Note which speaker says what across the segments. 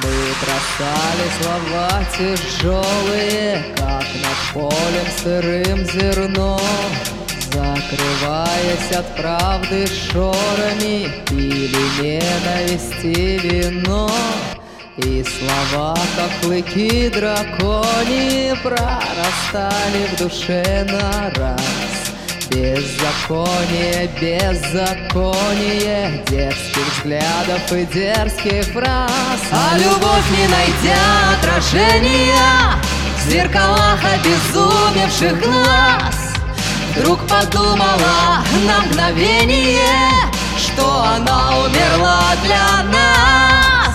Speaker 1: бросали слова тяжелые, как над полем сырым зерно. Закрываясь от правды шорами, пили ненависти вино. И слова, как клыки драконьи, прорастали в душе на раз. Беззаконие, беззаконие дерзких взглядов и дерзких фраз. А любовь, не найдя отражения в зеркалах обезумевших глаз, вдруг подумала на мгновение, что она умерла для нас.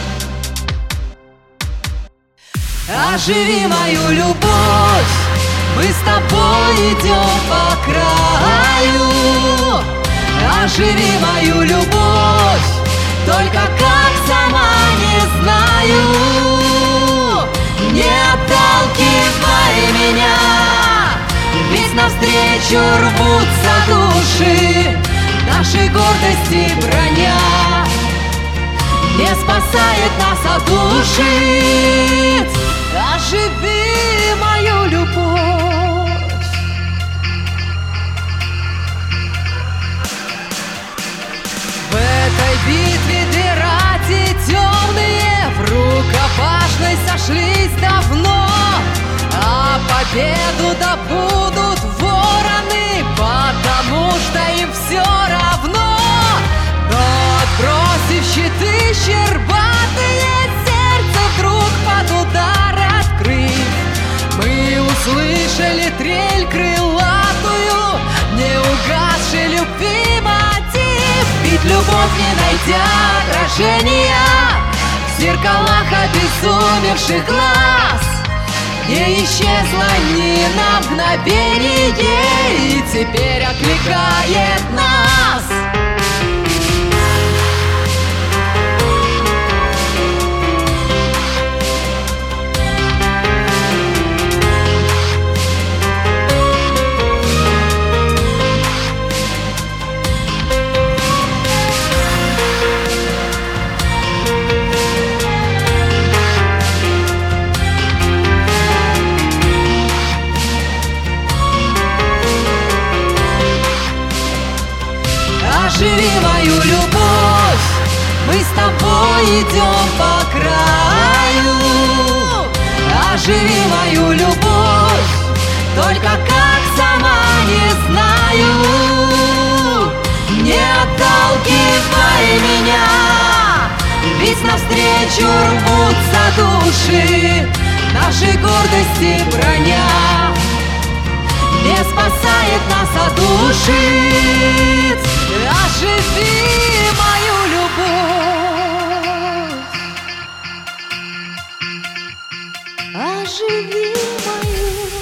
Speaker 1: Оживи мою любовь, мы с тобой идем по краю. Оживи мою любовь, только как сама не знаю. Не отталкивай меня, ведь навстречу рвутся души. Нашей гордости броня не спасает нас, а душит. Оживи мою любовь. В этой битве две рати темные в рукопашной сошлись давно, а победу добудут вороны, потому что им все равно. Но отбросив щиты щербатые, сердце вдруг под удар открыв, мы услышали трель крылатую, не угасший любви мотив. Ведь любовь, не найдя отражения в зеркалах обезумевших глаз, не исчезла ни на мгновение и теперь окликает нас. Оживи мою любовь, мы с тобой идем по краю. Оживи мою любовь, только как сама не знаю. Не отталкивай меня, ведь навстречу рвутся души. Нашей гордости броня не спасает нас, а душит. Оживи мою любовь. Оживи мою любовь.